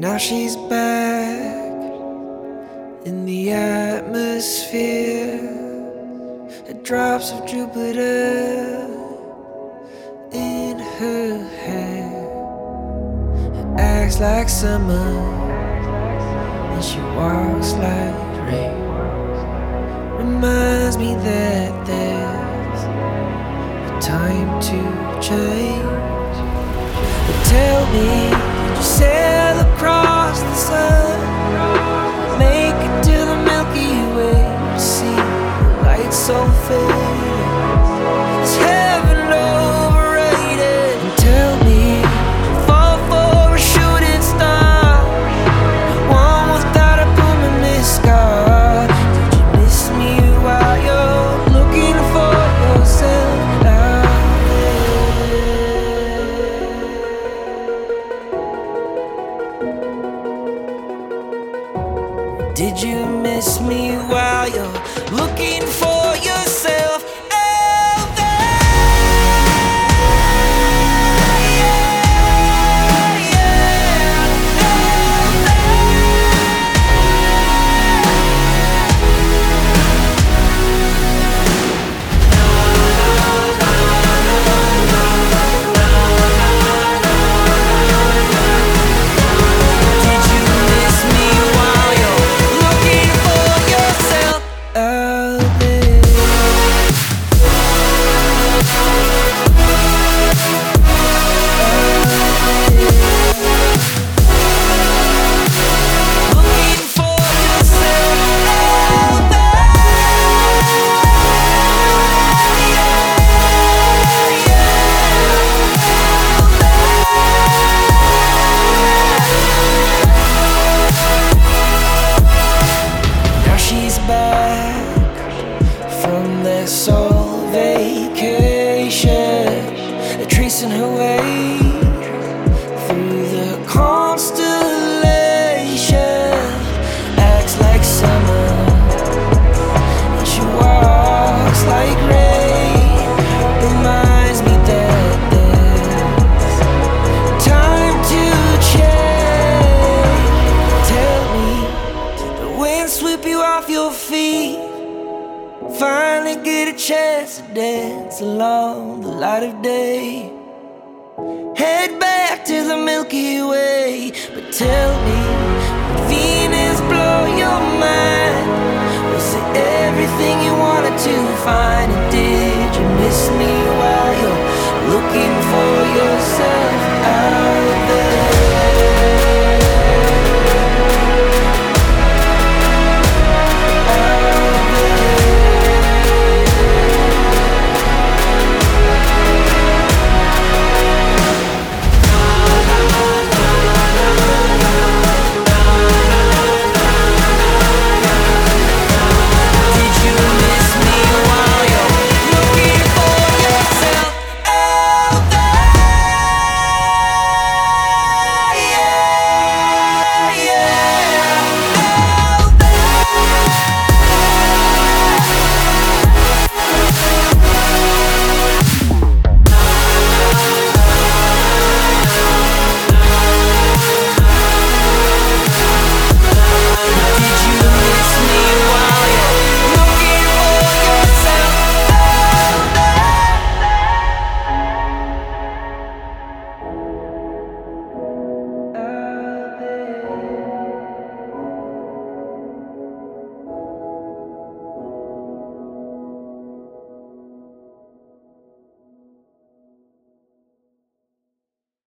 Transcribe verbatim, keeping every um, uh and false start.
Now she's back in the atmosphere. The drops of Jupiter in her hair. It acts like summer and she walks like rain. Reminds me that there's a time to change. But tell me, did you sail across the sun, make it to the Milky Way to see the light so faded? Is heaven overrated? And tell me, fall for a shooting star, one without a permanent scar. Did you miss me while you're looking for yourself out there? Did you miss me while you're looking for yourself out there? Yeah, yeah, out Did you miss me while you're looking for yourself out there? Looking for yourself out there. Now she's back from their soul vacation. They're tracing her way through the constellation. Acts like summer and she walks like rain. Reminds me that there's time to change. Tell me, did the wind sweep you off your feet? Finally get a chance to dance along the light of day. Head back to the Milky Way. But tell me, did Venus blow your mind? Was it everything you wanted to find?